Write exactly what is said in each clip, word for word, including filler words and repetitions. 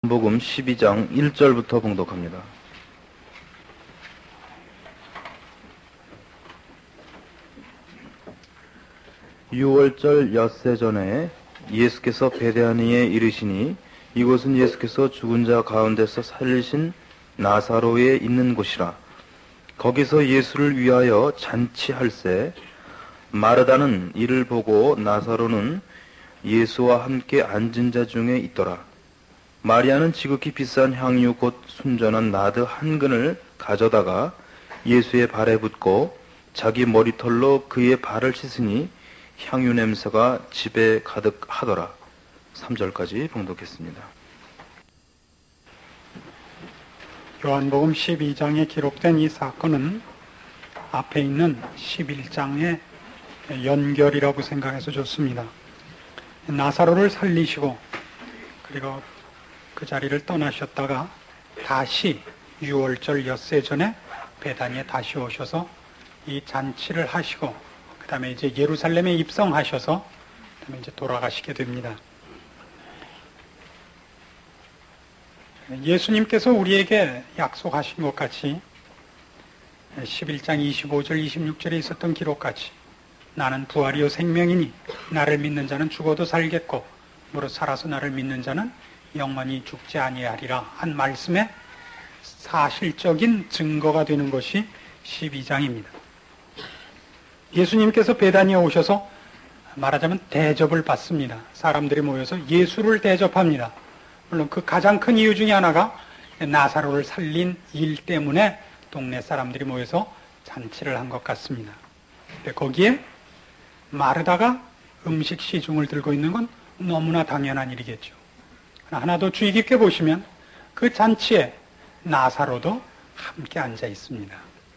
요한복음 십이 장 일 절부터 봉독합니다. 유월절 엿새 전에 예수께서 베다니에 이르시니 이곳은 예수께서 죽은 자 가운데서 살리신 나사로에 있는 곳이라. 거기서 예수를 위하여 잔치할세 마르다는 이를 보고 나사로는 예수와 함께 앉은 자 중에 있더라. 마리아는 지극히 비싼 향유 곧 순전한 나드 한 근을 가져다가 예수의 발에 붓고 자기 머리털로 그의 발을 씻으니 향유 냄새가 집에 가득하더라. 삼 절까지 봉독했습니다. 요한복음 십이 장에 기록된 이 사건은 앞에 있는 십일 장의 연결이라고 생각해서 좋습니다. 나사로를 살리시고 그리고 그 자리를 떠나셨다가 다시 유월절 엿새 전에 베다니에 다시 오셔서 이 잔치를 하시고 그 다음에 이제 예루살렘에 입성하셔서 그 다음에 이제 돌아가시게 됩니다. 예수님께서 우리에게 약속하신 것 같이 십일 장 이십오 절 이십육 절에 있었던 기록같이 나는 부활이요 생명이니 나를 믿는 자는 죽어도 살겠고 무릇 살아서 나를 믿는 자는 영원히 죽지 아니하리라 한 말씀에 사실적인 증거가 되는 것이 십이 장입니다. 예수님께서 베다니에 오셔서 말하자면 대접을 받습니다. 사람들이 모여서 예수를 대접합니다. 물론 그 가장 큰 이유 중에 하나가 나사로를 살린 일 때문에 동네 사람들이 모여서 잔치를 한 것 같습니다. 근데 거기에 마르다가 음식 시중을 들고 있는 건 너무나 당연한 일이겠죠. 하나 더 주의 깊게 보시면 그 잔치에 나사로도 함께 앉아 있습니다.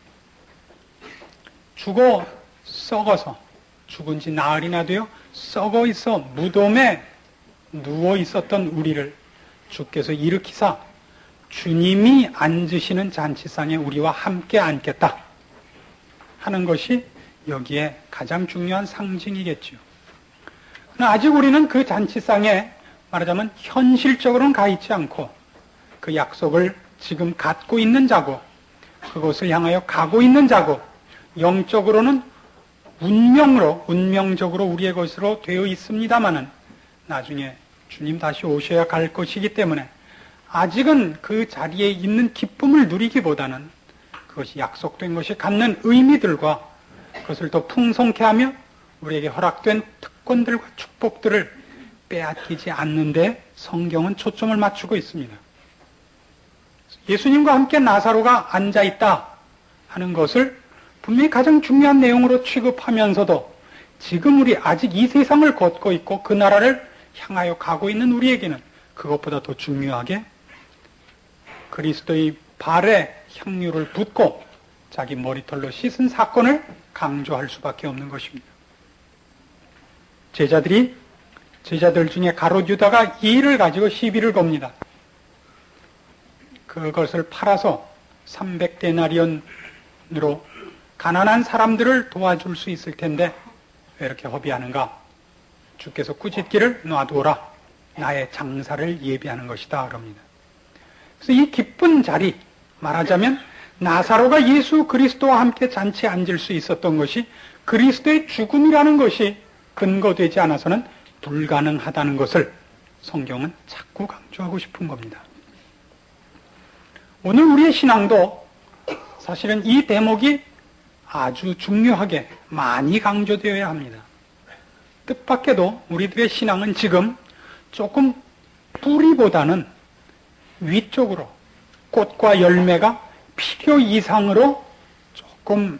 죽어 썩어서 죽은 지 나흘이나 되어 썩어 있어 무덤에 누워 있었던 우리를 주께서 일으키사 주님이 앉으시는 잔치상에 우리와 함께 앉겠다 하는 것이 여기에 가장 중요한 상징이겠죠. 그러나 아직 우리는 그 잔치상에 말하자면 현실적으로는 가 있지 않고 그 약속을 지금 갖고 있는 자고 그것을 향하여 가고 있는 자고 영적으로는 운명으로 운명적으로 우리의 것으로 되어 있습니다마는 나중에 주님 다시 오셔야 갈 것이기 때문에 아직은 그 자리에 있는 기쁨을 누리기보다는 그것이 약속된 것이 갖는 의미들과 그것을 더 풍성케 하며 우리에게 허락된 특권들과 축복들을 빼앗기지 않는데 성경은 초점을 맞추고 있습니다. 예수님과 함께 나사로가 앉아있다 하는 것을 분명히 가장 중요한 내용으로 취급하면서도 지금 우리 아직 이 세상을 걷고 있고 그 나라를 향하여 가고 있는 우리에게는 그것보다 더 중요하게 그리스도의 발에 향유를 붓고 자기 머리털로 씻은 사건을 강조할 수밖에 없는 것입니다. 제자들이 제자들 중에 가롯 유다가 이 일을 가지고 시비를 겁니다. 그것을 팔아서 삼백 데나리온으로 가난한 사람들을 도와줄 수 있을 텐데 왜 이렇게 허비하는가? 주께서 꾸짖기를 놔두어라. 나의 장사를 예비하는 것이다. 그럽니다. 그래서 이 기쁜 자리, 말하자면 나사로가 예수 그리스도와 함께 잔치에 앉을 수 있었던 것이 그리스도의 죽음이라는 것이 근거되지 않아서는 불가능하다는 것을 성경은 자꾸 강조하고 싶은 겁니다. 오늘 우리의 신앙도 사실은 이 대목이 아주 중요하게 많이 강조되어야 합니다. 뜻밖에도 우리들의 신앙은 지금 조금 뿌리보다는 위쪽으로 꽃과 열매가 필요 이상으로 조금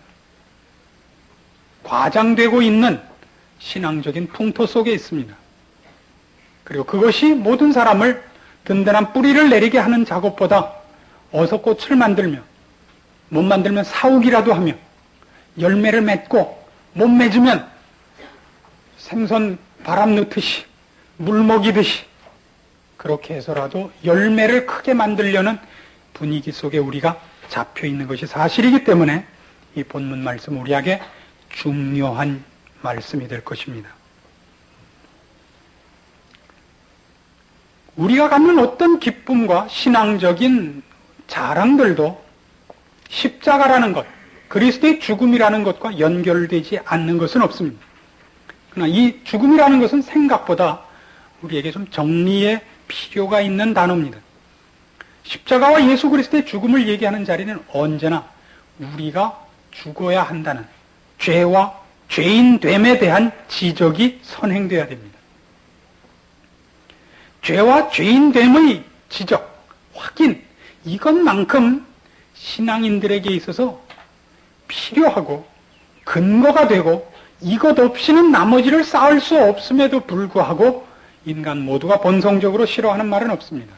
과장되고 있는 신앙적인 풍토 속에 있습니다. 그리고 그것이 모든 사람을 든든한 뿌리를 내리게 하는 작업보다 어서 꽃을 만들며 못 만들면 사오기라도 하며 열매를 맺고 못 맺으면 생선 바람 넣듯이 물 먹이듯이 그렇게 해서라도 열매를 크게 만들려는 분위기 속에 우리가 잡혀 있는 것이 사실이기 때문에 이 본문 말씀 우리에게 중요한 말씀이 될 것입니다. 우리가 갖는 어떤 기쁨과 신앙적인 자랑들도 십자가라는 것, 그리스도의 죽음이라는 것과 연결되지 않는 것은 없습니다. 그러나 이 죽음이라는 것은 생각보다 우리에게 좀 정리의 필요가 있는 단어입니다. 십자가와 예수 그리스도의 죽음을 얘기하는 자리는 언제나 우리가 죽어야 한다는 죄와 죄인됨에 대한 지적이 선행돼야 됩니다. 죄와 죄인됨의 지적, 확인, 이것만큼 신앙인들에게 있어서 필요하고 근거가 되고 이것 없이는 나머지를 쌓을 수 없음에도 불구하고 인간 모두가 본성적으로 싫어하는 말은 없습니다.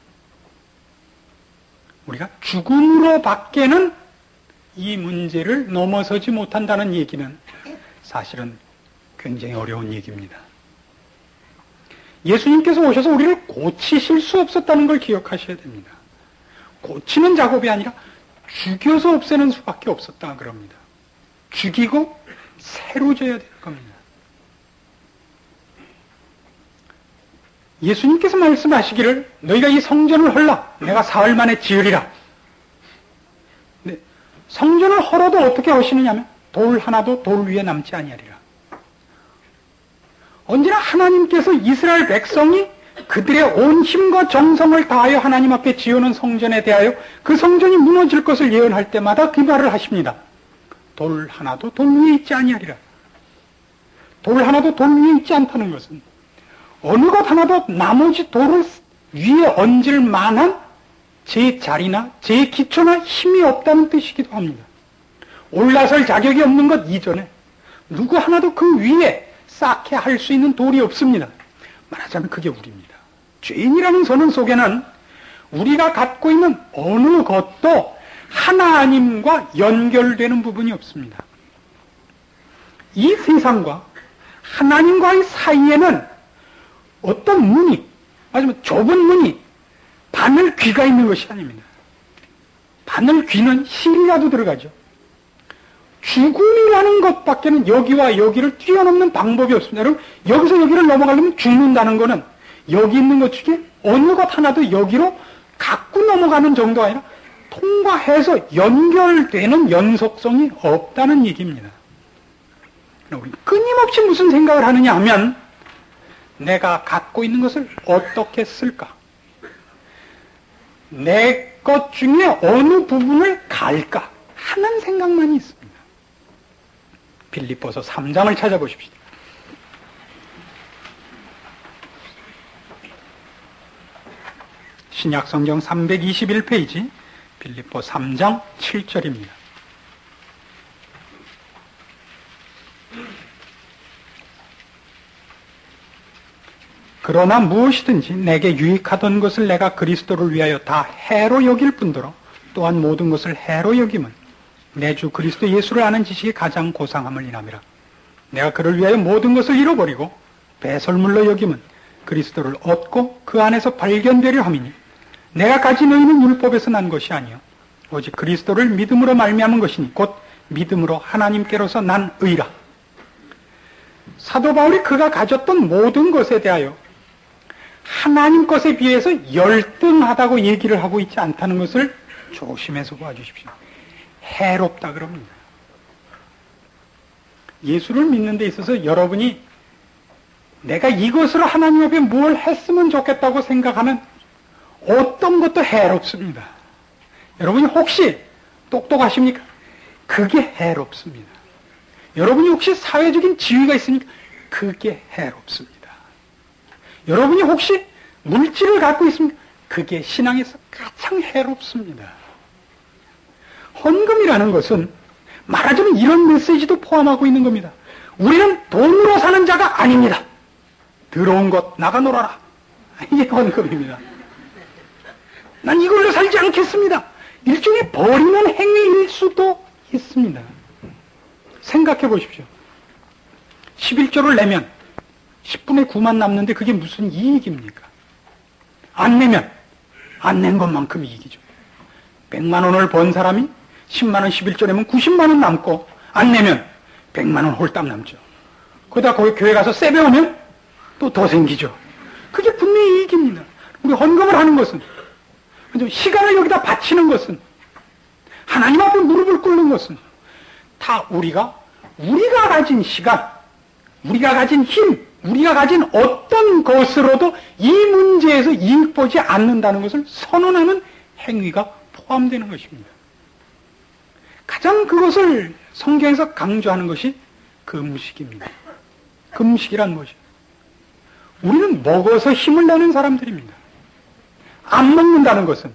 우리가 죽음으로 밖에는 이 문제를 넘어서지 못한다는 얘기는 사실은 굉장히 어려운 얘기입니다. 예수님께서 오셔서 우리를 고치실 수 없었다는 걸 기억하셔야 됩니다. 고치는 작업이 아니라 죽여서 없애는 수밖에 없었다 그럽니다. 죽이고 새로 져야 될 겁니다. 예수님께서 말씀하시기를 너희가 이 성전을 헐라 내가 사흘 만에 지으리라. 네, 성전을 헐어도 어떻게 하시느냐 하면 돌 하나도 돌 위에 남지 아니하리라. 언제나 하나님께서 이스라엘 백성이 그들의 온 힘과 정성을 다하여 하나님 앞에 지어놓은 성전에 대하여 그 성전이 무너질 것을 예언할 때마다 그 말을 하십니다. 돌 하나도 돌 위에 있지 아니하리라. 돌 하나도 돌 위에 있지 않다는 것은 어느 것 하나도 나머지 돌을 위에 얹을 만한 제 자리나 제 기초나 힘이 없다는 뜻이기도 합니다. 올라설 자격이 없는 것 이전에 누구 하나도 그 위에 쌓게 할 수 있는 돌이 없습니다. 말하자면 그게 우리입니다. 죄인이라는 선언 속에는 우리가 갖고 있는 어느 것도 하나님과 연결되는 부분이 없습니다. 이 세상과 하나님과의 사이에는 어떤 문이, 말하자면 좁은 문이 바늘 귀가 있는 것이 아닙니다. 바늘 귀는 실이라도 들어가죠. 죽음이라는 것밖에는 여기와 여기를 뛰어넘는 방법이 없습니다. 여러분, 여기서 여기를 넘어가려면 죽는다는 것은 여기 있는 것 중에 어느 것 하나도 여기로 갖고 넘어가는 정도가 아니라 통과해서 연결되는 연속성이 없다는 얘기입니다. 우리 끊임없이 무슨 생각을 하느냐 하면 내가 갖고 있는 것을 어떻게 쓸까? 내 것 중에 어느 부분을 갈까? 하는 생각만이 있습니다. 빌립보서 삼 장을 찾아보십시오. 신약성경 삼백이십일 페이지 빌립보 삼 장 칠 절입니다. 그러나 무엇이든지 내게 유익하던 것을 내가 그리스도를 위하여 다 해로 여길 뿐더러 또한 모든 것을 해로 여김은 내 주 그리스도 예수를 아는 지식이 가장 고상함을 인함이라. 내가 그를 위하여 모든 것을 잃어버리고 배설물로 여김은 그리스도를 얻고 그 안에서 발견되려 함이니 내가 가진 의는 율법에서 난 것이 아니요 오직 그리스도를 믿음으로 말미암은 것이니 곧 믿음으로 하나님께로서 난 의라. 사도 바울이 그가 가졌던 모든 것에 대하여 하나님 것에 비해서 열등하다고 얘기를 하고 있지 않다는 것을 조심해서 봐주십시오. 해롭다 그럽니다. 예수를 믿는 데 있어서 여러분이 내가 이것으로 하나님 앞에 뭘 했으면 좋겠다고 생각하면 어떤 것도 해롭습니다. 여러분이 혹시 똑똑하십니까? 그게 해롭습니다. 여러분이 혹시 사회적인 지위가 있습니까? 그게 해롭습니다. 여러분이 혹시 물질을 갖고 있습니까? 그게 신앙에서 가장 해롭습니다. 헌금이라는 것은 말하자면 이런 메시지도 포함하고 있는 겁니다. 우리는 돈으로 사는 자가 아닙니다. 더러운 것 나가 놀아라. 이게 헌금입니다. 난 이걸로 살지 않겠습니다. 일종의 버리는 행위일 수도 있습니다. 생각해 보십시오. 십일 조를 내면 십분의 구만 남는데 그게 무슨 이익입니까? 안 내면 안 낸 것만큼 이익이죠. 백만 원을 번 사람이 십만 원 십일 조 내면 구십만 원 남고 안 내면 백만 원 홀딱 남죠. 그러다 거기 교회 가서 세배오면 또 더 생기죠. 그게 분명히 이익입니다. 우리 헌금을 하는 것은, 시간을 여기다 바치는 것은, 하나님 앞에 무릎을 꿇는 것은 다 우리가 우리가 가진 시간, 우리가 가진 힘, 우리가 가진 어떤 것으로도 이 문제에서 이익 보지 않는다는 것을 선언하는 행위가 포함되는 것입니다. 가장 그것을 성경에서 강조하는 것이 금식입니다. 금식이란 무엇이에요? 우리는 먹어서 힘을 내는 사람들입니다. 안 먹는다는 것은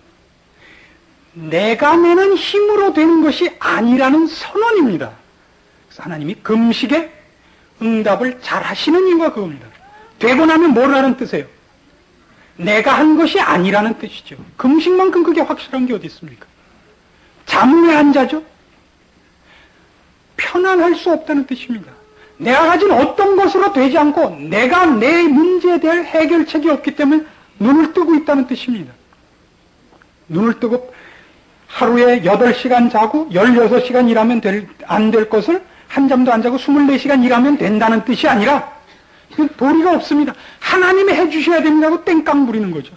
내가 내는 힘으로 되는 것이 아니라는 선언입니다. 그래서 하나님이 금식에 응답을 잘 하시는 이유가 그겁니다. 되고 나면 뭐라는 뜻이에요? 내가 한 것이 아니라는 뜻이죠. 금식만큼 그게 확실한 게 어디 있습니까? 잠은 왜 안 자죠? 편안할 수 없다는 뜻입니다. 내가 가진 어떤 것으로 되지 않고 내가 내 문제에 대한 해결책이 없기 때문에 눈을 뜨고 있다는 뜻입니다. 눈을 뜨고 하루에 여덟 시간 자고 열여섯 시간 일하면 안 될 것을 한 잠도 안 자고 스물네 시간 일하면 된다는 뜻이 아니라 이건 도리가 없습니다. 하나님이 해주셔야 됩니다고 땡깡 부리는 거죠.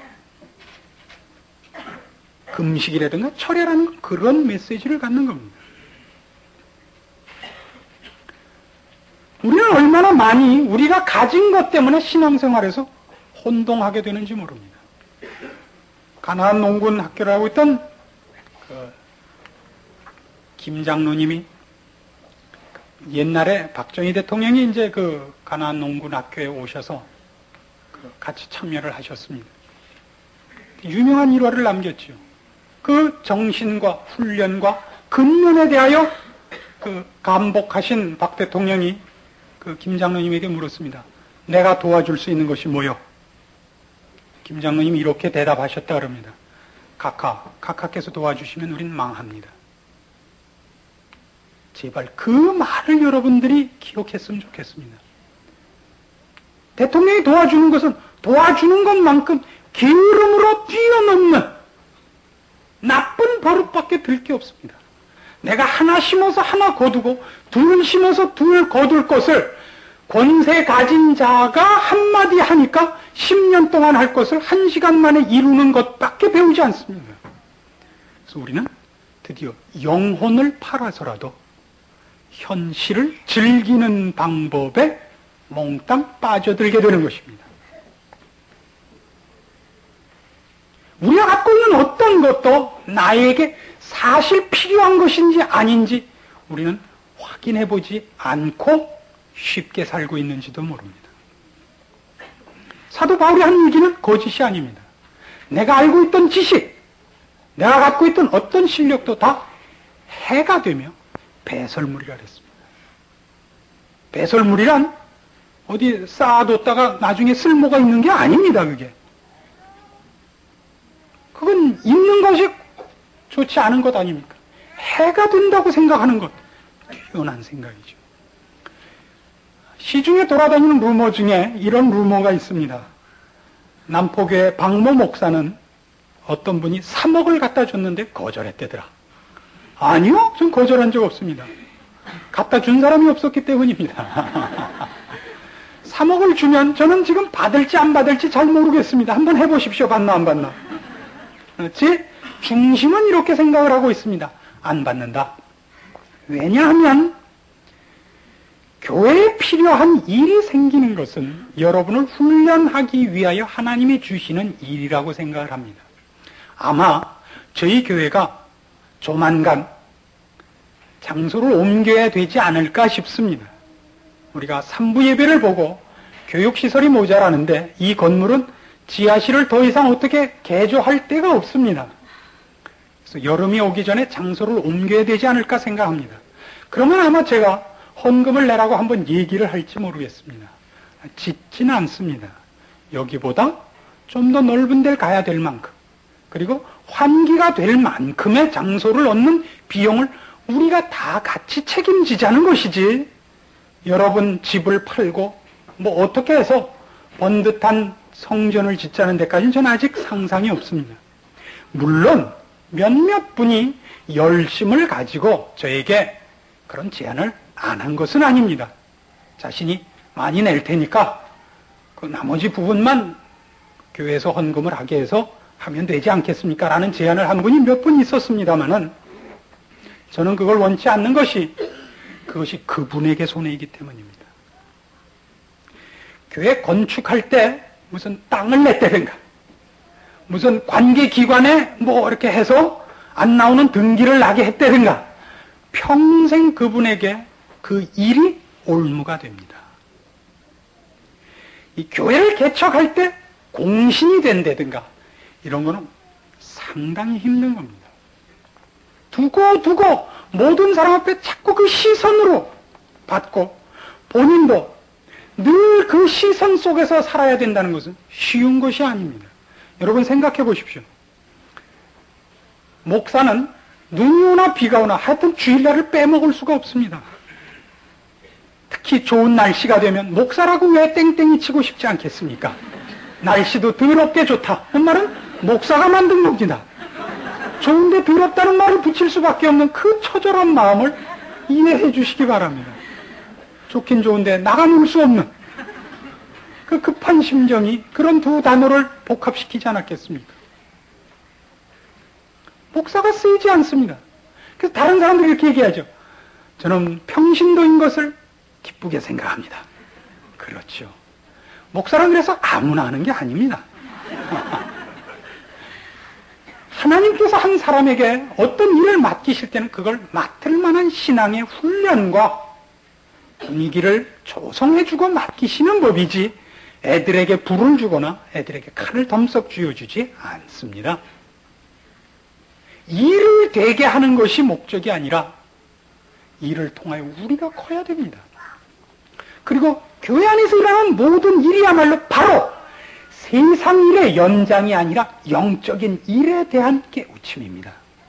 금식이라든가 철야라는 건 그런 메시지를 갖는 겁니다. 우리는 얼마나 많이 우리가 가진 것 때문에 신앙생활에서 혼동하게 되는지 모릅니다. 가나안 농군 학교를 하고 있던 그 김 장로님이 옛날에 박정희 대통령이 이제 그 가나안 농군 학교에 오셔서 그 같이 참여를 하셨습니다. 유명한 일화를 남겼죠. 그 정신과 훈련과 근면에 대하여 그 감복하신 박 대통령이 그 김 장로님에게 물었습니다. 내가 도와줄 수 있는 것이 뭐요? 김 장로님이 이렇게 대답하셨다 그럽니다. 카카, 카카께서 도와주시면 우린 망합니다. 제발 그 말을 여러분들이 기억했으면 좋겠습니다. 대통령이 도와주는 것은 도와주는 것만큼 게으름으로 뛰어넘는 나쁜 버릇밖에 들 게 없습니다. 내가 하나 심어서 하나 거두고 둘 심어서 둘 거둘 것을 권세 가진 자가 한마디 하니까 십 년 동안 할 것을 한 시간 만에 이루는 것밖에 배우지 않습니다. 그래서 우리는 드디어 영혼을 팔아서라도 현실을 즐기는 방법에 몽땅 빠져들게 되는 것입니다. 우리가 갖고 있는 어떤 것도 나에게 사실 필요한 것인지 아닌지 우리는 확인해보지 않고 쉽게 살고 있는지도 모릅니다. 사도 바울이 한 얘기는 거짓이 아닙니다. 내가 알고 있던 지식, 내가 갖고 있던 어떤 실력도 다 해가 되며 배설물이라 그랬습니다. 배설물이란 어디 쌓아뒀다가 나중에 쓸모가 있는 게 아닙니다, 그게. 그건 있는 것이 좋지 않은 것 아닙니까? 해가 된다고 생각하는 것, 뛰어난 생각이죠. 시중에 돌아다니는 루머 중에 이런 루머가 있습니다. 남포교회 박모 목사는 어떤 분이 삼억을 갖다 줬는데 거절했대더라. 아니요, 전 거절한 적 없습니다. 갖다 준 사람이 없었기 때문입니다. 삼억을 주면 저는 지금 받을지 안 받을지 잘 모르겠습니다. 한번 해보십시오. 받나 안 받나. 제 중심은 이렇게 생각을 하고 있습니다. 안 받는다. 왜냐하면 교회에 필요한 일이 생기는 것은 여러분을 훈련하기 위하여 하나님이 주시는 일이라고 생각을 합니다. 아마 저희 교회가 조만간 장소를 옮겨야 되지 않을까 싶습니다. 우리가 삼부 예배를 보고 교육시설이 모자라는데 이 건물은 지하실을 더 이상 어떻게 개조할 데가 없습니다. 그래서 여름이 오기 전에 장소를 옮겨야 되지 않을까 생각합니다. 그러면 아마 제가 헌금을 내라고 한번 얘기를 할지 모르겠습니다. 짓지는 않습니다. 여기보다 좀 더 넓은 데를 가야 될 만큼, 그리고 환기가 될 만큼의 장소를 얻는 비용을 우리가 다 같이 책임지자는 것이지, 여러분 집을 팔고 뭐 어떻게 해서 번듯한 성전을 짓자는 데까지는 저는 아직 상상이 없습니다. 물론 몇몇 분이 열심을 가지고 저에게 그런 제안을 안 한 것은 아닙니다. 자신이 많이 낼 테니까 그 나머지 부분만 교회에서 헌금을 하게 해서 하면 되지 않겠습니까? 라는 제안을 한 분이 몇 분 있었습니다만은 저는 그걸 원치 않는 것이 그것이 그분에게 손해이기 때문입니다. 교회 건축할 때 무슨 땅을 냈다든가 무슨 관계기관에 뭐 이렇게 해서 안 나오는 등기를 나게 했다든가 평생 그분에게 그 일이 올무가 됩니다. 이 교회를 개척할 때 공신이 된다든가 이런 거는 상당히 힘든 겁니다. 두고 두고 모든 사람 앞에 자꾸 그 시선으로 받고 본인도 늘 그 시선 속에서 살아야 된다는 것은 쉬운 것이 아닙니다. 여러분 생각해 보십시오. 목사는 눈이 오나 비가 오나 하여튼 주일날을 빼먹을 수가 없습니다. 특히 좋은 날씨가 되면 목사라고 왜 땡땡이 치고 싶지 않겠습니까? 날씨도 더럽게 좋다. 그 말은 목사가 만든 겁니다. 좋은데 더럽다는 말을 붙일 수밖에 없는 그 처절한 마음을 이해해 주시기 바랍니다. 좋긴 좋은데 나가놓을 수 없는 그 급한 심정이 그런 두 단어를 복합시키지 않았겠습니까? 목사가 쓰이지 않습니다. 그래서 다른 사람들이 이렇게 얘기하죠. 저는 평신도인 것을 기쁘게 생각합니다. 그렇죠. 목사란 그래서 아무나 하는 게 아닙니다. 하나님께서 한 사람에게 어떤 일을 맡기실 때는 그걸 맡을 만한 신앙의 훈련과 분위기를 조성해주고 맡기시는 법이지 애들에게 불을 주거나 애들에게 칼을 덤썩 쥐어주지 않습니다. 일을 되게 하는 것이 목적이 아니라 일을 통하여 우리가 커야 됩니다. 그리고 교회 안에서 일어나는 모든 일이야말로 바로 세상 일의 연장이 아니라 영적인 일에 대한 깨우침입니다.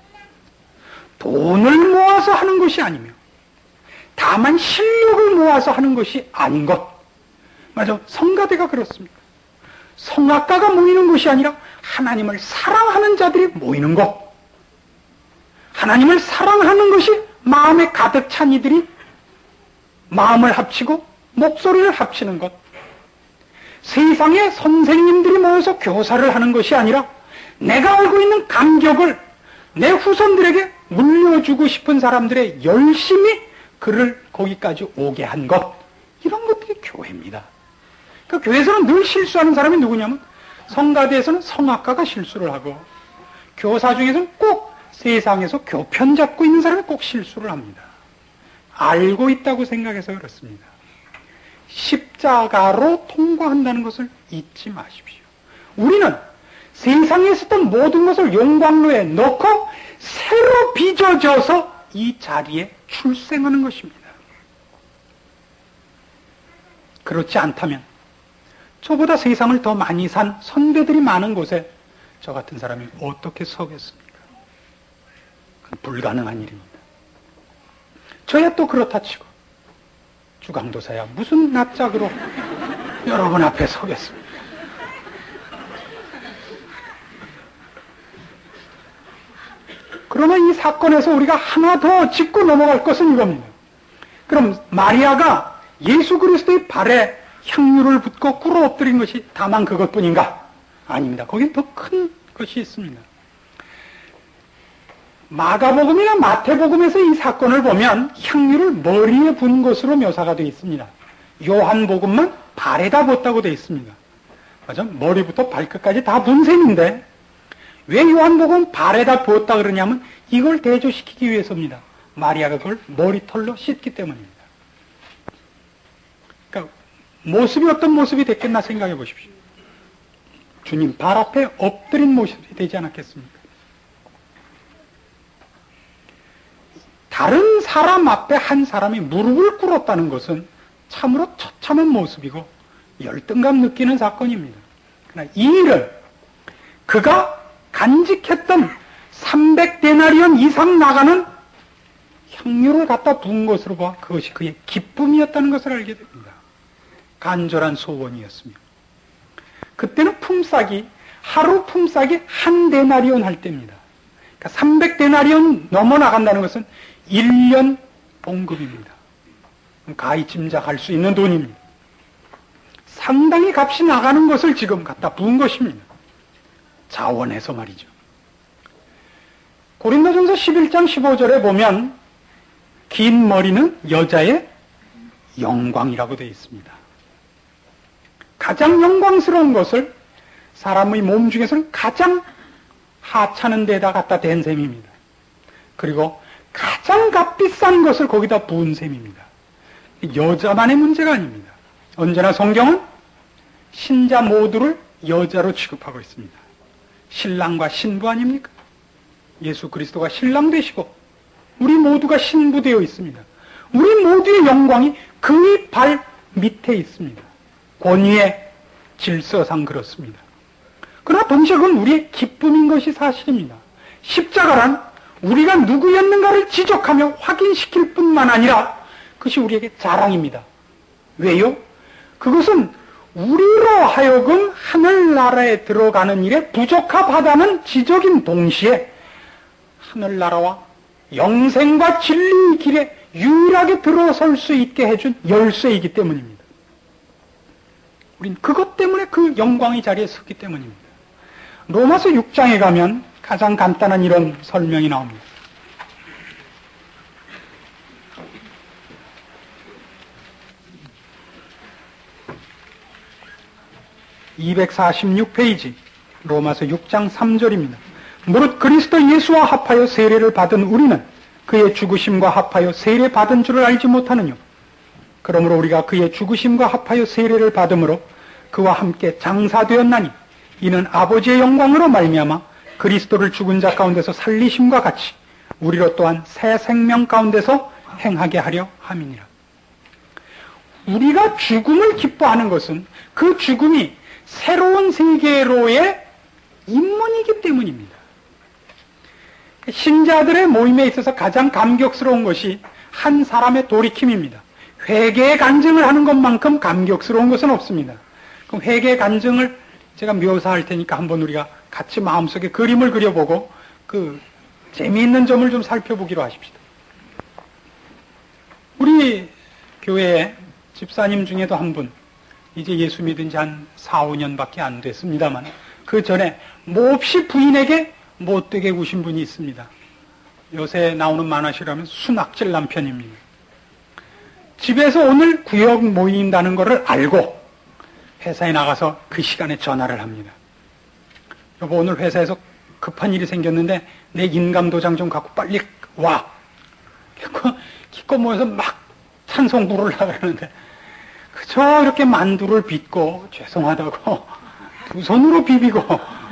돈을 모아서 하는 것이 아니며 다만 실력을 모아서 하는 것이 아닌 것. 맞아, 성가대가 그렇습니다. 성악가가 모이는 것이 아니라 하나님을 사랑하는 자들이 모이는 것. 하나님을 사랑하는 것이 마음에 가득 찬 이들이 마음을 합치고 목소리를 합치는 것. 세상에 선생님들이 모여서 교사를 하는 것이 아니라 내가 알고 있는 감격을 내 후손들에게 물려주고 싶은 사람들의 열심히 그를 거기까지 오게 한 것. 이런 것들이 교회입니다. 그 교회에서는 늘 실수하는 사람이 누구냐면 성가대에서는 성악가가 실수를 하고 교사 중에서는 꼭 세상에서 교편 잡고 있는 사람이 꼭 실수를 합니다. 알고 있다고 생각해서 그렇습니다. 십자가로 통과한다는 것을 잊지 마십시오. 우리는 세상에 있었던 모든 것을 용광로에 넣고 새로 빚어져서 이 자리에 출생하는 것입니다. 그렇지 않다면 저보다 세상을 더 많이 산 선배들이 많은 곳에 저 같은 사람이 어떻게 서겠습니까? 그건 불가능한 일입니다. 저야 또 그렇다 치고 주강도사야 무슨 낯짝으로 여러분 앞에 서겠습니까? 그러면 이 사건에서 우리가 하나 더 짚고 넘어갈 것은 이겁니다. 그럼 마리아가 예수 그리스도의 발에 향유를 붓고 꿇어 엎드린 것이 다만 그것뿐인가? 아닙니다. 거긴 더 큰 것이 있습니다. 마가복음이나 마태복음에서 이 사건을 보면 향유를 머리에 분 것으로 묘사가 되어 있습니다. 요한복음만 발에다 붓다고 되어 있습니다. 맞아? 머리부터 발끝까지 다 분 셈인데 왜 요한복음 발에다 부었다 그러냐면 이걸 대조시키기 위해서입니다. 마리아가 그걸 머리털로 씻기 때문입니다. 그러니까 모습이 어떤 모습이 됐겠나 생각해 보십시오. 주님 발 앞에 엎드린 모습이 되지 않았겠습니까? 다른 사람 앞에 한 사람이 무릎을 꿇었다는 것은 참으로 처참한 모습이고 열등감 느끼는 사건입니다. 그러나 이 일은 그가 간직했던 삼백 데나리온 이상 나가는 향유를 갖다 부은 것으로 봐 그것이 그의 기쁨이었다는 것을 알게 됩니다. 간절한 소원이었으며 그때는 품삯이 하루 품삯이 한 데나리온 할 때입니다. 그러니까 삼백 데나리온 넘어 나간다는 것은 일 년 봉급입니다. 가히 짐작할 수 있는 돈입니다. 상당히 값이 나가는 것을 지금 갖다 부은 것입니다. 자원해서 말이죠. 고린도전서 십일 장 십오 절에 보면 긴 머리는 여자의 영광이라고 되어 있습니다. 가장 영광스러운 것을 사람의 몸 중에서는 가장 하찮은 데다 갖다 댄 셈입니다. 그리고 가장 값비싼 것을 거기다 부은 셈입니다. 여자만의 문제가 아닙니다. 언제나 성경은 신자 모두를 여자로 취급하고 있습니다. 신랑과 신부 아닙니까? 예수 그리스도가 신랑 되시고 우리 모두가 신부 되어 있습니다. 우리 모두의 영광이 그의 발 밑에 있습니다. 권위의 질서상 그렇습니다. 그러나 동시에 그건 우리의 기쁨인 것이 사실입니다. 십자가란 우리가 누구였는가를 지적하며 확인시킬 뿐만 아니라 그것이 우리에게 자랑입니다. 왜요? 그것은 우리로 하여금 하늘나라에 들어가는 일에 부적합하다는 지적인 동시에 하늘나라와 영생과 진리의 길에 유일하게 들어설 수 있게 해준 열쇠이기 때문입니다. 우린 그것 때문에 그 영광의 자리에 섰기 때문입니다. 로마서 육 장에 가면 가장 간단한 이런 설명이 나옵니다. 이백사십육 페이지 로마서 육 장 삼 절입니다. 무릇 그리스도 예수와 합하여 세례를 받은 우리는 그의 죽으심과 합하여 세례 받은 줄을 알지 못하느뇨. 그러므로 우리가 그의 죽으심과 합하여 세례를 받음으로 그와 함께 장사되었나니 이는 아버지의 영광으로 말미암아 그리스도를 죽은 자 가운데서 살리심과 같이 우리로 또한 새 생명 가운데서 행하게 하려 함이니라. 우리가 죽음을 기뻐하는 것은 그 죽음이 새로운 세계로의 입문이기 때문입니다. 신자들의 모임에 있어서 가장 감격스러운 것이 한 사람의 돌이킴입니다. 회개의 간증을 하는 것만큼 감격스러운 것은 없습니다. 그럼 회개의 간증을 제가 묘사할 테니까 한번 우리가 같이 마음속에 그림을 그려보고 그 재미있는 점을 좀 살펴보기로 하십시다. 우리 교회에 집사님 중에도 한 분, 이제 예수 믿은 지 한 사, 오 년밖에 안 됐습니다만 그 전에 몹시 부인에게 못되게 구신 분이 있습니다. 요새 나오는 만화시라면 순악질 남편입니다. 집에서 오늘 구역 모인다는 것을 알고 회사에 나가서 그 시간에 전화를 합니다. 여보, 오늘 회사에서 급한 일이 생겼는데 내 인감도장 좀 갖고 빨리 와. 기껏 모여서 막 찬송 부르려고 그러는데 그저 이렇게 만두를 빚고 죄송하다고 두 손으로 비비고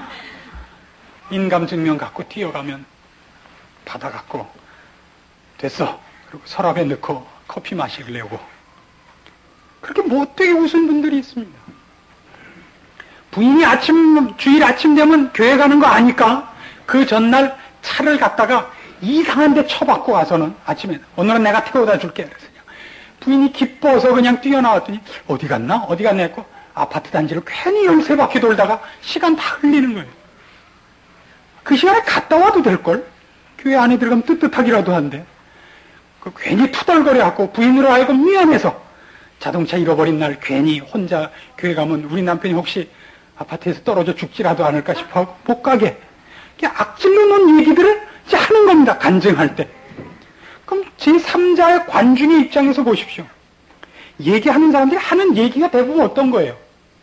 인감증명 갖고 뛰어가면 받아갖고 됐어. 그리고 서랍에 넣고 커피 마시려고. 그렇게 못되게 웃은 분들이 있습니다. 부인이 아침, 주일 아침 되면 교회 가는 거 아니까 그 전날 차를 갖다가 이상한 데 쳐박고 가서는 아침에 오늘은 내가 태워다 줄게. 그래서 부인이 기뻐서 그냥 뛰어나왔더니 어디 갔나? 어디 갔나 했고 아파트 단지를 괜히 열세 바퀴 돌다가 시간 다 흘리는 거예요. 그 시간에 갔다 와도 될걸? 교회 안에 들어가면 뜨뜻하기라도 한데 그 괜히 투덜거려갖고 부인으로 하여금 미안해서 자동차 잃어버린 날 괜히 혼자 교회 가면 우리 남편이 혹시 아파트에서 떨어져 죽지라도 않을까 싶어 못 가게 악질로 놓은 얘기들을 이제 하는 겁니다. 간증할 때. 그럼 제삼자의 관중의 입장에서 보십시오. 얘기하는 사람들이 하는 얘기가 대부분 어떤 거예요?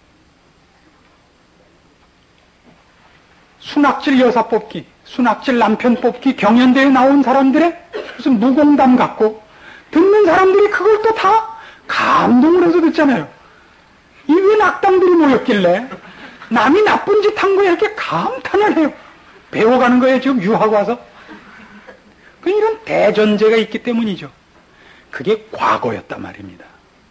순악질 여사 뽑기, 순악질 남편 뽑기 경연대회에 나온 사람들의 무슨 무공담 같고 듣는 사람들이 그걸 또 다 감동을 해서 듣잖아요. 이 웬 악당들이 모였길래 남이 나쁜 짓 한 거에 이렇게 감탄을 해요. 배워가는 거예요. 지금 유학 와서. 그 이런 대전제가 있기 때문이죠. 그게 과거였단 말입니다.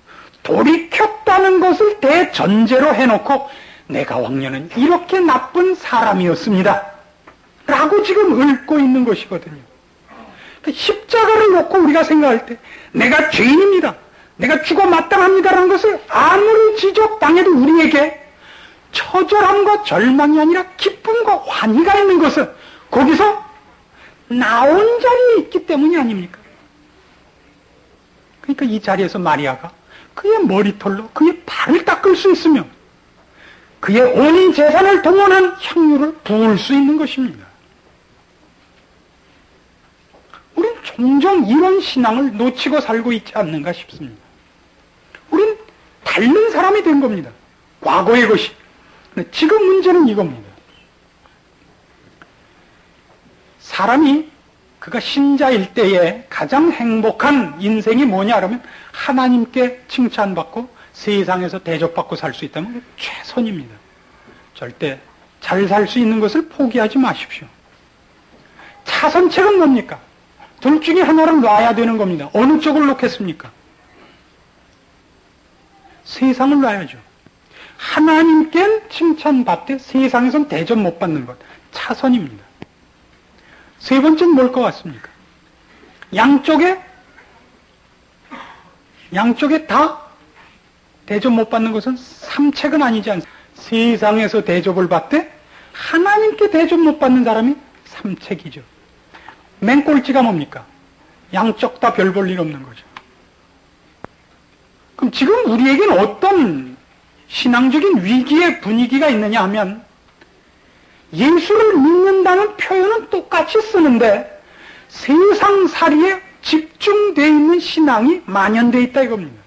돌이켰다는 것을 대전제로 해놓고 내가 왕년은 이렇게 나쁜 사람이었습니다. 라고 지금 읊고 있는 것이거든요. 십자가를 놓고 우리가 생각할 때 내가 죄인입니다. 내가 죽어 마땅합니다라는 것을 아무리 지적당해도 우리에게 처절함과 절망이 아니라 기쁨과 환희가 있는 것은 거기서 나온 자리에 있기 때문이 아닙니까? 그러니까 이 자리에서 마리아가 그의 머리털로 그의 발을 닦을 수 있으며 그의 온 재산을 동원한 향유를 부을 수 있는 것입니다. 우린 종종 이런 신앙을 놓치고 살고 있지 않는가 싶습니다. 우린 닳는 사람이 된 겁니다. 과거의 것이. 지금 문제는 이겁니다. 사람이 그가 신자일 때에 가장 행복한 인생이 뭐냐 그러면 하나님께 칭찬받고 세상에서 대접받고 살 수 있다면 그게 최선입니다. 절대 잘 살 수 있는 것을 포기하지 마십시오. 차선책은 뭡니까? 둘 중에 하나를 놔야 되는 겁니다. 어느 쪽을 놓겠습니까? 세상을 놔야죠. 하나님께 칭찬받되 세상에선 대접 못 받는 것. 차선입니다. 세 번째는 뭘 것 같습니까? 양쪽에, 양쪽에 다 대접 못 받는 것은 삼책은 아니지 않습니까? 세상에서 대접을 받되 하나님께 대접 못 받는 사람이 삼책이죠. 맨 꼴찌가 뭡니까? 양쪽 다 별 볼 일 없는 거죠. 그럼 지금 우리에게는 어떤 신앙적인 위기의 분위기가 있느냐 하면 예수를 믿는다는 표현은 똑같이 쓰는데 세상살이에 집중되어 있는 신앙이 만연되어 있다 이겁니다.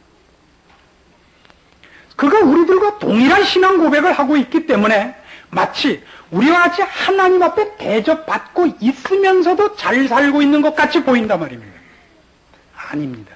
그가 우리들과 동일한 신앙 고백을 하고 있기 때문에 마치 우리와 같이 하나님 앞에 대접받고 있으면서도 잘 살고 있는 것 같이 보인단 말입니다. 아닙니다.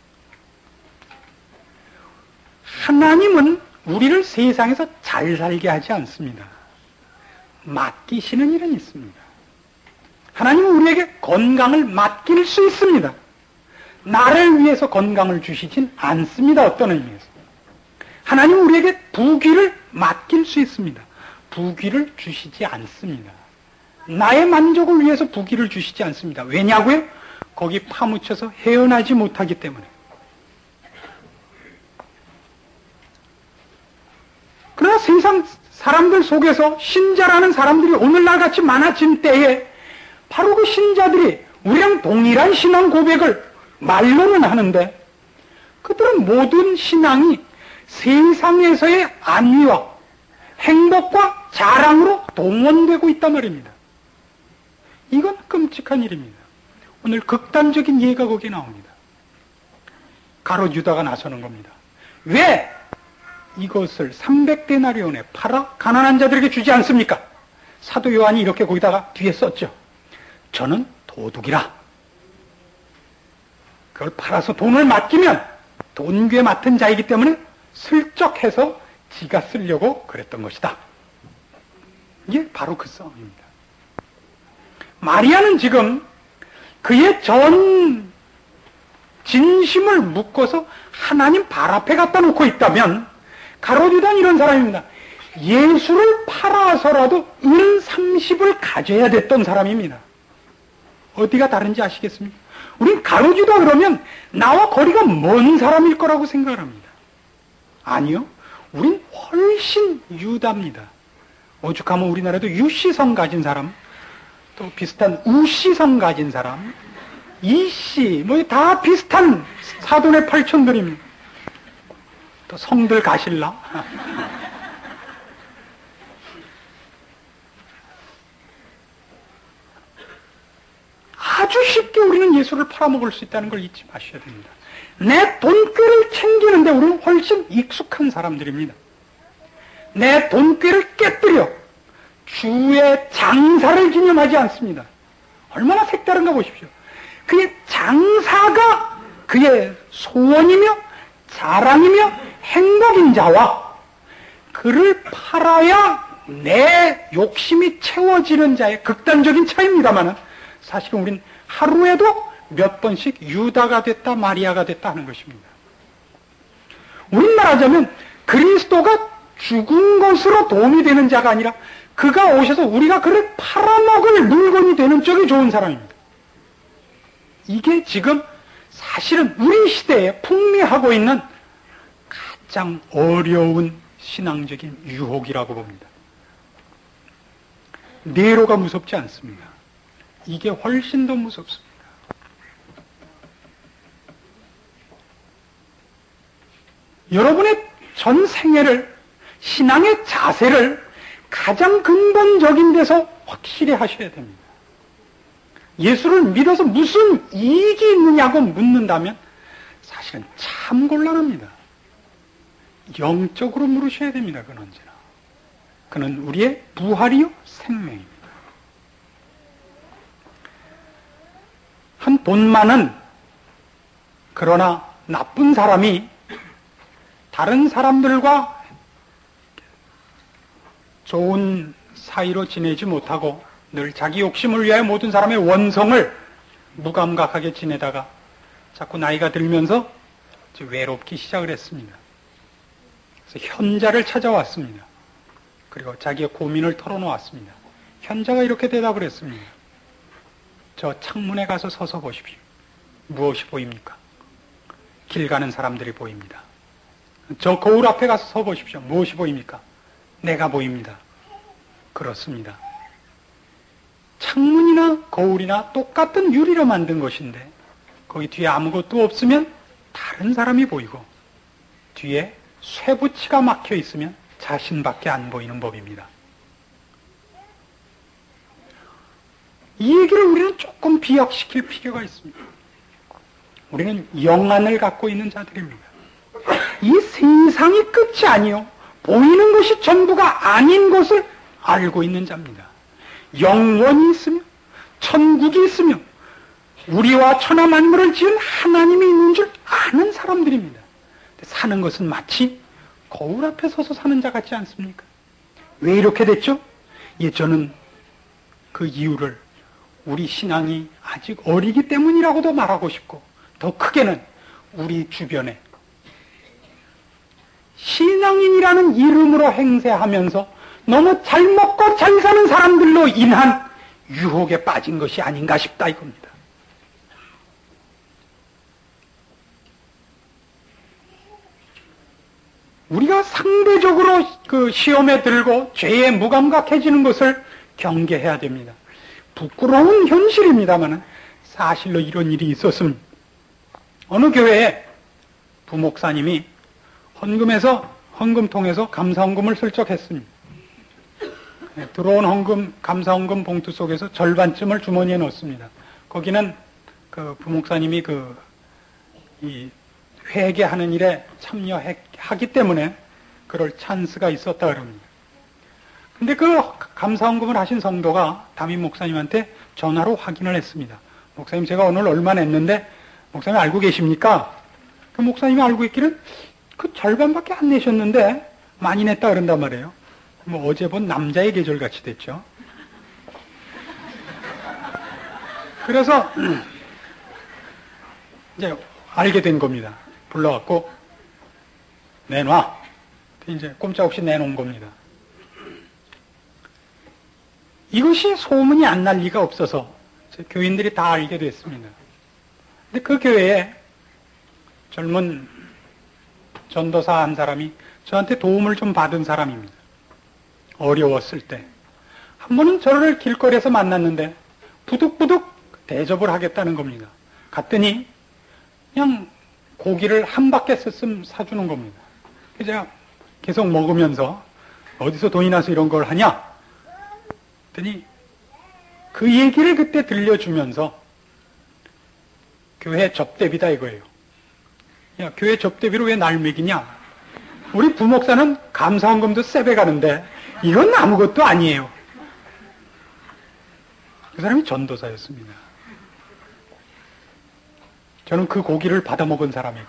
하나님은 우리를 세상에서 잘 살게 하지 않습니다. 맡기시는 일은 있습니다. 하나님은 우리에게 건강을 맡길 수 있습니다. 나를 위해서 건강을 주시진 않습니다. 어떤 의미에서. 하나님은 우리에게 부귀를 맡길 수 있습니다. 부귀를 주시지 않습니다. 나의 만족을 위해서 부귀를 주시지 않습니다. 왜냐고요? 거기 파묻혀서 헤어나지 못하기 때문에. 그러나 세상 사람들 속에서 신자라는 사람들이 오늘날 같이 많아진 때에 바로 그 신자들이 우리랑 동일한 신앙 고백을 말로는 하는데 그들은 모든 신앙이 세상에서의 안위와 행복과 자랑으로 동원되고 있단 말입니다. 이건 끔찍한 일입니다. 오늘 극단적인 예가 거기에 나옵니다. 가롯 유다가 나서는 겁니다. 왜 이것을 삼백 데나리온에 팔아 가난한 자들에게 주지 않습니까? 사도 요한이 이렇게 거기다가 뒤에 썼죠. 저는 도둑이라. 그걸 팔아서 돈을 맡기면 돈괴 맡은 자이기 때문에 슬쩍 해서 지가 쓰려고 그랬던 것이다. 이게 바로 그 싸움입니다. 마리아는 지금 그의 전 진심을 묶어서 하나님 발 앞에 갖다 놓고 있다면 가롯 유다는 이런 사람입니다. 예수를 팔아서라도 은 삼십을 가져야 됐던 사람입니다. 어디가 다른지 아시겠습니까? 우린 가롯 유다 그러면 나와 거리가 먼 사람일 거라고 생각을 합니다. 아니요. 우린 훨씬 유다입니다. 오죽하면 우리나라도 유씨성 가진 사람, 또 비슷한 우씨성 가진 사람, 이씨, 뭐 다 비슷한 사돈의 팔촌들입니다. 또 성들 가실라? 아주 쉽게 우리는 예수를 팔아먹을 수 있다는 걸 잊지 마셔야 됩니다. 내 돈꾀를 챙기는데 우리는 훨씬 익숙한 사람들입니다. 내 돈꾀를 깨뜨려 주의 장사를 기념하지 않습니다. 얼마나 색다른가 보십시오. 그의 장사가 그의 소원이며 자랑이며 행복인 자와 그를 팔아야 내 욕심이 채워지는 자의 극단적인 차이입니다만 사실은 우린 하루에도 몇 번씩 유다가 됐다 마리아가 됐다 하는 것입니다. 우린 말하자면 그리스도가 죽은 것으로 도움이 되는 자가 아니라 그가 오셔서 우리가 그를 팔아먹을 물건이 되는 쪽이 좋은 사람입니다. 이게 지금 사실은 우리 시대에 풍미하고 있는 가장 어려운 신앙적인 유혹이라고 봅니다. 네로가 무섭지 않습니다. 이게 훨씬 더 무섭습니다. 여러분의 전 생애를, 신앙의 자세를 가장 근본적인 데서 확실히 하셔야 됩니다. 예수를 믿어서 무슨 이익이 있느냐고 묻는다면 사실은 참 곤란합니다. 영적으로 물으셔야 됩니다. 그는 언제나. 그는 우리의 부활이요 생명입니다. 한 돈 많은 그러나 나쁜 사람이 다른 사람들과 좋은 사이로 지내지 못하고 늘 자기 욕심을 위하여 모든 사람의 원성을 무감각하게 지내다가 자꾸 나이가 들면서 외롭기 시작을 했습니다. 그래서 현자를 찾아왔습니다. 그리고 자기의 고민을 털어놓았습니다. 현자가 이렇게 대답을 했습니다. 저 창문에 가서 서서 보십시오. 무엇이 보입니까? 길 가는 사람들이 보입니다. 저 거울 앞에 가서 서 보십시오. 무엇이 보입니까? 내가 보입니다. 그렇습니다. 창문이나 거울이나 똑같은 유리로 만든 것인데 거기 뒤에 아무것도 없으면 다른 사람이 보이고 뒤에 쇠붙이가 막혀 있으면 자신밖에 안 보이는 법입니다. 이 얘기를 우리는 조금 비약시킬 필요가 있습니다. 우리는 영안을 갖고 있는 자들입니다. 이 세상이 끝이 아니요 보이는 것이 전부가 아닌 것을 알고 있는 자입니다. 영원이 있으며 천국이 있으며 우리와 천하 만물을 지은 하나님이 있는 줄 아는 사람들입니다. 사는 것은 마치 거울 앞에 서서 사는 자 같지 않습니까? 왜 이렇게 됐죠? 예, 저는 그 이유를 우리 신앙이 아직 어리기 때문이라고도 말하고 싶고 더 크게는 우리 주변에 신앙인이라는 이름으로 행세하면서 너무 잘 먹고 잘 사는 사람들로 인한 유혹에 빠진 것이 아닌가 싶다 이겁니다. 우리가 상대적으로 그 시험에 들고 죄에 무감각해지는 것을 경계해야 됩니다. 부끄러운 현실입니다만 사실로 이런 일이 있었습니다. 어느 교회에 부목사님이 헌금에서 헌금통에서 감사헌금을 슬쩍 했습니다. 들어온 헌금, 감사헌금 봉투 속에서 절반쯤을 주머니에 넣었습니다. 거기는 그 부목사님이 그, 이, 회개하는 일에 참여하기 때문에 그럴 찬스가 있었다 그럽니다. 근데 그 감사헌금을 하신 성도가 담임 목사님한테 전화로 확인을 했습니다. 목사님, 제가 오늘 얼마 냈는데, 목사님 알고 계십니까? 그 목사님이 알고 있기는 그 절반밖에 안 내셨는데, 많이 냈다 그런단 말이에요. 뭐 어제 본 남자의 계절 같이 됐죠. 그래서, 이제 알게 된 겁니다. 불러갖고, 내놔. 이제 꼼짝없이 내놓은 겁니다. 이것이 소문이 안 날 리가 없어서 교인들이 다 알게 됐습니다. 근데 그 교회에 젊은 전도사 한 사람이 저한테 도움을 좀 받은 사람입니다. 어려웠을 때. 한 번은 저를 길거리에서 만났는데 부득부득 대접을 하겠다는 겁니다. 갔더니 그냥 고기를 한 바켓을 사주는 겁니다. 그래서 제가 계속 먹으면서 어디서 돈이 나서 이런 걸 하냐? 그랬더니 그 얘기를 그때 들려주면서 교회 접대비다 이거예요. 야, 교회 접대비로 왜 날 먹이냐? 우리 부목사는 감사헌금도 세배 가는데 이건 아무것도 아니에요. 그 사람이 전도사였습니다. 저는 그 고기를 받아 먹은 사람이고.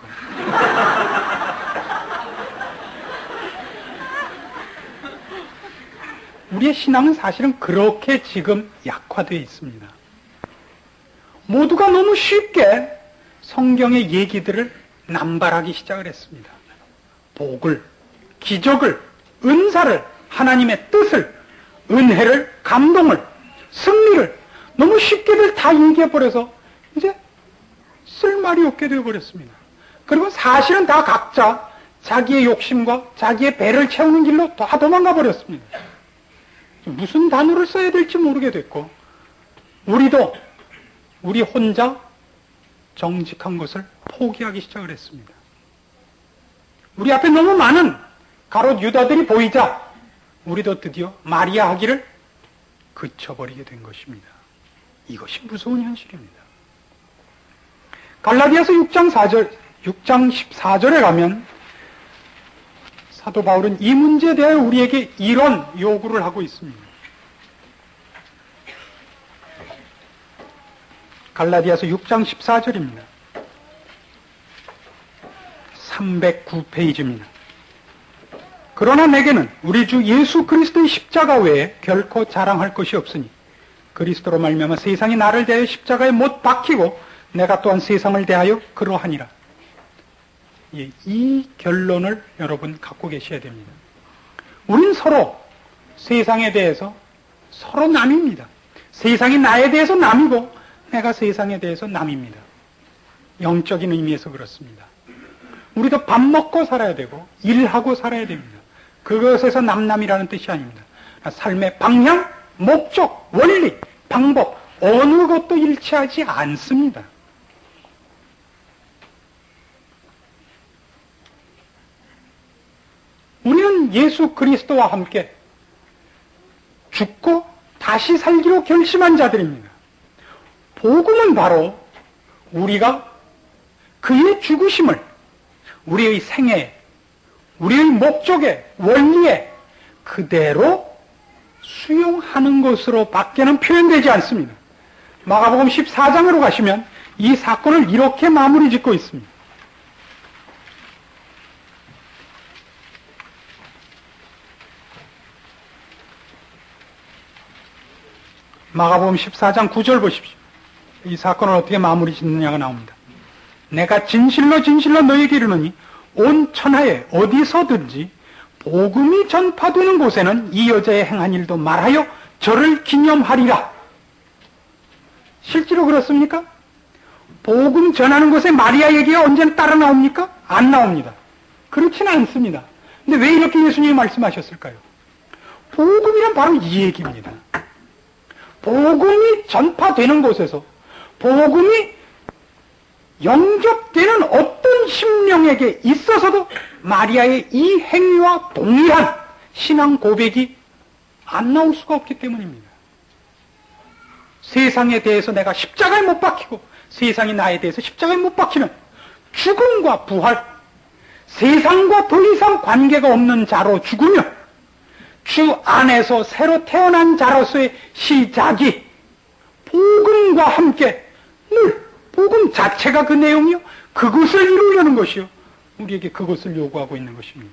우리의 신앙은 사실은 그렇게 지금 약화되어 있습니다. 모두가 너무 쉽게 성경의 얘기들을 남발하기 시작을 했습니다. 복을, 기적을, 은사를, 하나님의 뜻을, 은혜를, 감동을, 승리를 너무 쉽게들 다 얘기해버려서 이제 쓸 말이 없게 되어버렸습니다. 그리고 사실은 다 각자 자기의 욕심과 자기의 배를 채우는 길로 다 도망가 버렸습니다. 무슨 단어를 써야 될지 모르게 됐고, 우리도 우리 혼자 정직한 것을 포기하기 시작을 했습니다. 우리 앞에 너무 많은 가롯 유다들이 보이자 우리도 드디어 마리아 하기를 그쳐버리게 된 것입니다. 이것이 무서운 현실입니다. 갈라디아서 육 장 사 절, 육 장 십사 절에 가면 사도 바울은 이 문제에 대하여 우리에게 이런 요구를 하고 있습니다. 갈라디아서 육 장 십사 절입니다. 삼백구 페이지입니다. 그러나 내게는 우리 주 예수 그리스도의 십자가 외에 결코 자랑할 것이 없으니 그리스도로 말미암아 세상이 나를 대하여 십자가에 못 박히고 내가 또한 세상을 대하여 그러하니라. 예, 이 결론을 여러분 갖고 계셔야 됩니다. 우린 서로 세상에 대해서 서로 남입니다. 세상이 나에 대해서 남이고 내가 세상에 대해서 남입니다. 영적인 의미에서 그렇습니다. 우리도 밥 먹고 살아야 되고 일하고 살아야 됩니다. 그것에서 남남이라는 뜻이 아닙니다. 삶의 방향, 목적, 원리, 방법 어느 것도 일치하지 않습니다. 우리는 예수 그리스도와 함께 죽고 다시 살기로 결심한 자들입니다. 복음은 바로 우리가 그의 죽으심을 우리의 생애에, 우리의 목적에, 원리에 그대로 수용하는 것으로 밖에는 표현되지 않습니다. 마가복음 십사 장으로 가시면 이 사건을 이렇게 마무리 짓고 있습니다. 마가복음 십사 장 구 절 보십시오. 이 사건을 어떻게 마무리 짓느냐가 나옵니다. 내가 진실로 진실로 너희에게 이르노니 온 천하에 어디서든지 복음이 전파되는 곳에는 이 여자의 행한 일도 말하여 저를 기념하리라. 실제로 그렇습니까? 복음 전하는 곳에 마리아 얘기가 언제나 따라 나옵니까? 안 나옵니다. 그렇지는 않습니다. 근데 왜 이렇게 예수님이 말씀하셨을까요? 복음이란 바로 이 얘기입니다. 복음이 전파되는 곳에서 복음이 영접되는 어떤 심령에게 있어서도 마리아의 이 행위와 동일한 신앙 고백이 안 나올 수가 없기 때문입니다. 세상에 대해서 내가 십자가에 못 박히고 세상이 나에 대해서 십자가에 못 박히는 죽음과 부활, 세상과 더 이상 관계가 없는 자로 죽으며 주 안에서 새로 태어난 자로서의 시작이 복음과 함께 늘 복음 자체가 그 내용이요, 그것을 이루려는 것이요, 우리에게 그것을 요구하고 있는 것입니다.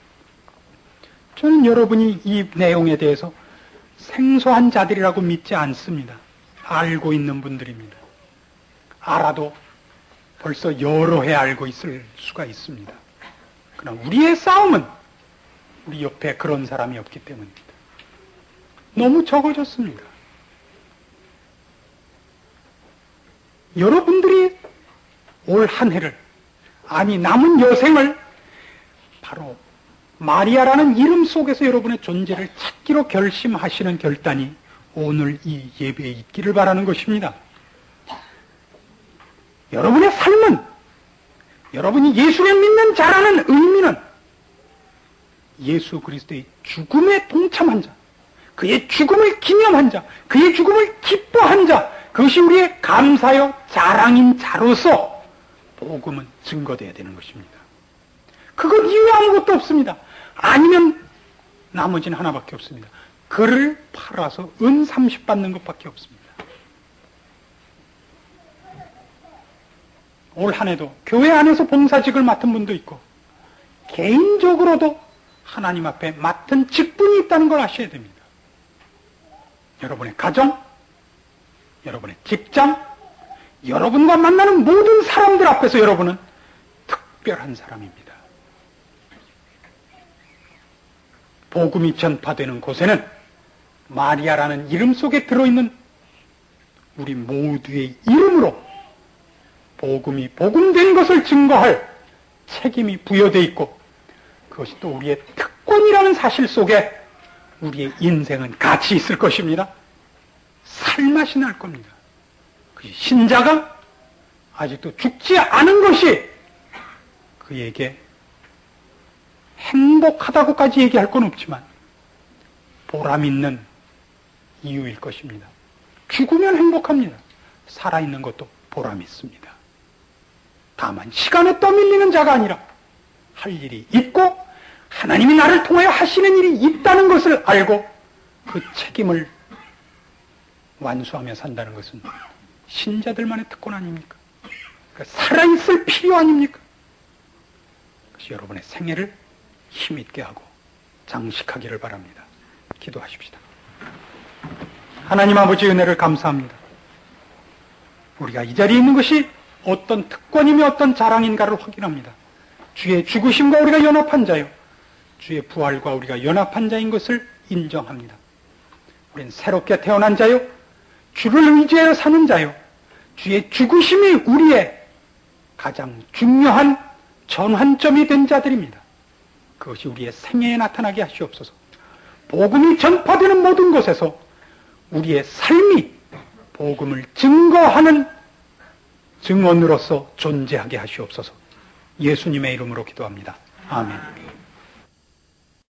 저는 여러분이 이 내용에 대해서 생소한 자들이라고 믿지 않습니다. 알고 있는 분들입니다. 알아도 벌써 여러 해 알고 있을 수가 있습니다. 그러나 우리의 싸움은 우리 옆에 그런 사람이 없기 때문입니다. 너무 적어졌습니다. 여러분들이 올 한 해를, 아니 남은 여생을 바로 마리아라는 이름 속에서 여러분의 존재를 찾기로 결심하시는 결단이 오늘 이 예배에 있기를 바라는 것입니다. 여러분의 삶은, 여러분이 예수를 믿는 자라는 의미는 예수 그리스도의 죽음에 동참한 자, 그의 죽음을 기념한 자, 그의 죽음을 기뻐한 자, 그것이 우리의 감사요 자랑인 자로서 복음은 증거되어야 되는 것입니다. 그것 이외에 아무것도 없습니다. 아니면 나머지는 하나밖에 없습니다. 그를 팔아서 은 삼십 받는 것밖에 없습니다. 올 한 해도 교회 안에서 봉사직을 맡은 분도 있고 개인적으로도 하나님 앞에 맡은 직분이 있다는 걸 아셔야 됩니다. 여러분의 가정, 여러분의 직장, 여러분과 만나는 모든 사람들 앞에서 여러분은 특별한 사람입니다. 복음이 전파되는 곳에는 마리아라는 이름 속에 들어있는 우리 모두의 이름으로 복음이 복음된 것을 증거할 책임이 부여되어 있고, 그것이 또 우리의 특권이라는 사실 속에 우리의 인생은 같이 있을 것입니다. 살맛이 날 겁니다. 그 신자가 아직도 죽지 않은 것이 그에게 행복하다고까지 얘기할 건 없지만 보람 있는 이유일 것입니다. 죽으면 행복합니다. 살아있는 것도 보람 있습니다. 다만 시간에 떠밀리는 자가 아니라 할 일이 있고 하나님이 나를 통하여 하시는 일이 있다는 것을 알고 그 책임을 완수하며 산다는 것은 신자들만의 특권 아닙니까? 그러니까 살아있을 필요 아닙니까? 그래서 여러분의 생애를 힘있게 하고 장식하기를 바랍니다. 기도하십시다. 하나님 아버지 은혜를 감사합니다. 우리가 이 자리에 있는 것이 어떤 특권이며 어떤 자랑인가를 확인합니다. 주의 죽으심과 우리가 연합한 자요, 주의 부활과 우리가 연합한 자인 것을 인정합니다. 우리는 새롭게 태어난 자요, 주를 의지하여 사는 자요, 주의 죽으심이 우리의 가장 중요한 전환점이 된 자들입니다. 그것이 우리의 생애에 나타나게 하시옵소서. 복음이 전파되는 모든 곳에서 우리의 삶이 복음을 증거하는 증언으로서 존재하게 하시옵소서. 예수님의 이름으로 기도합니다. 아멘.